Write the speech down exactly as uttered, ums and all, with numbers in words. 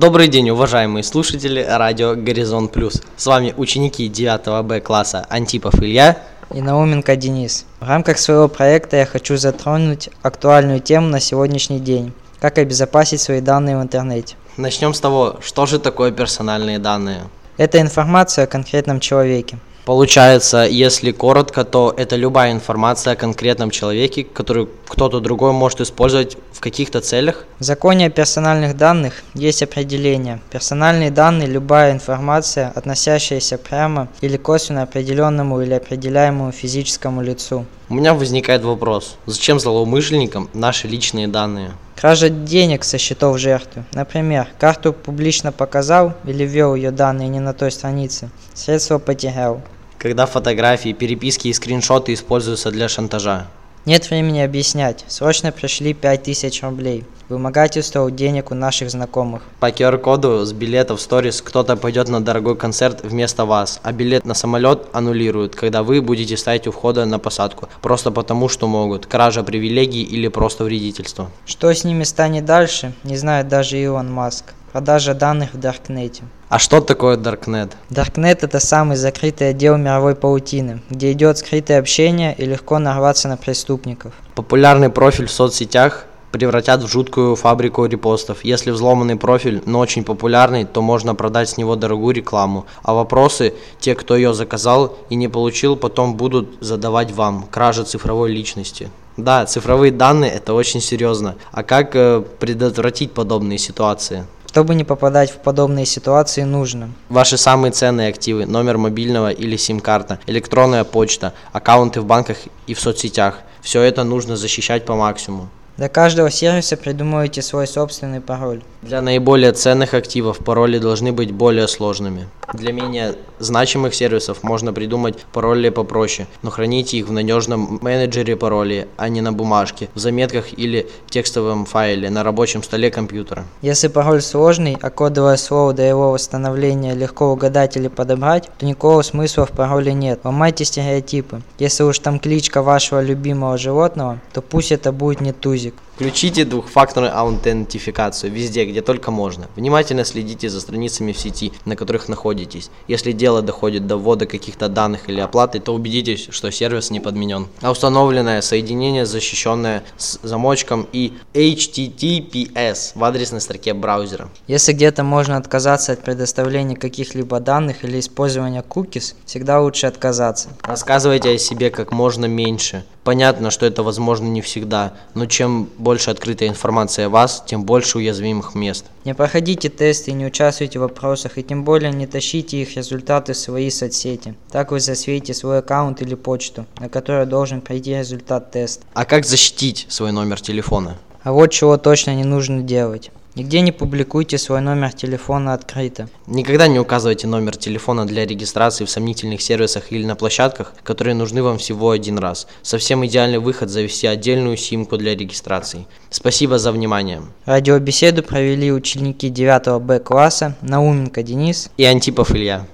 Добрый день, уважаемые слушатели радио Горизонт Плюс. С вами ученики девятого Б класса Антипов Илья и Науменко Денис. В рамках своего проекта я хочу затронуть актуальную тему на сегодняшний день – как обезопасить свои данные в интернете. Начнем с того, что же такое персональные данные. Это информация о конкретном человеке. Получается, если коротко, то это любая информация о конкретном человеке, которую кто-то другой может использовать в каких-то целях. В законе о персональных данных есть определение. Персональные данные – любая информация, относящаяся прямо или косвенно определенному или определяемому физическому лицу. У меня возникает вопрос, зачем злоумышленникам наши личные данные? Кража денег со счетов жертвы. Например, карту публично показал или ввел ее данные не на той странице, средства потерял. Когда фотографии, переписки и скриншоты используются для шантажа. Нет времени объяснять. Срочно пришли пять тысяч рублей. Вымогательство денег у наших знакомых. По ку ар коду с билета в сторис кто-то пойдет на дорогой концерт вместо вас, а билет на самолет аннулируют, когда вы будете стоять у входа на посадку, просто потому что могут. Кража привилегий или просто вредительство. Что с ними станет дальше, не знает даже Илон Маск. Продажа данных в Даркнете. А что такое Даркнет? Даркнет – это самый закрытый отдел мировой паутины, где идет скрытое общение и легко нарваться на преступников. Популярный профиль в соцсетях превратят в жуткую фабрику репостов. Если взломанный профиль, но очень популярный, то можно продать с него дорогую рекламу. А вопросы, те, кто ее заказал и не получил, потом будут задавать вам. Кража цифровой личности. Да, цифровые данные – это очень серьезно. А как э, предотвратить подобные ситуации? Чтобы не попадать в подобные ситуации, нужно Ваши самые ценные активы, номер мобильного или сим-карта, электронная почта, аккаунты в банках и в соцсетях. Все это нужно защищать по максимуму. Для каждого сервиса придумывайте свой собственный пароль. Для наиболее ценных активов пароли должны быть более сложными. Для менее значимых сервисов можно придумать пароли попроще, но храните их в надежном менеджере паролей, а не на бумажке, в заметках или текстовом файле на рабочем столе компьютера. Если пароль сложный, а кодовое слово до его восстановления легко угадать или подобрать, то никакого смысла в пароле нет. Ломайте стереотипы. Если уж там кличка вашего любимого животного, то пусть это будет не Тузик. Включите двухфакторную аутентификацию везде, где только можно. Внимательно следите за страницами в сети, на которых находитесь. Если дело доходит до ввода каких-то данных или оплаты, то убедитесь, что сервис не подменен. А установленное соединение, защищенное с замочком и эйч ти ти пи эс в адресной строке браузера. Если где-то можно отказаться от предоставления каких-либо данных или использования cookies, всегда лучше отказаться. Рассказывайте о себе как можно меньше. Понятно, что это возможно не всегда, но чем больше открытая информация о вас, тем больше уязвимых мест. Не проходите тесты, не участвуйте в вопросах и тем более не тащите их результаты в свои соцсети. Так вы засветите свой аккаунт или почту, на которой должен прийти результат теста. А как защитить свой номер телефона? А вот чего точно не нужно делать. Нигде не публикуйте свой номер телефона открыто. Никогда не указывайте номер телефона для регистрации в сомнительных сервисах или на площадках, которые нужны вам всего один раз. Совсем идеальный выход – завести отдельную симку для регистрации. Спасибо за внимание. Радиобеседу провели ученики девятого Б класса Науменко Денис и Антипов Илья.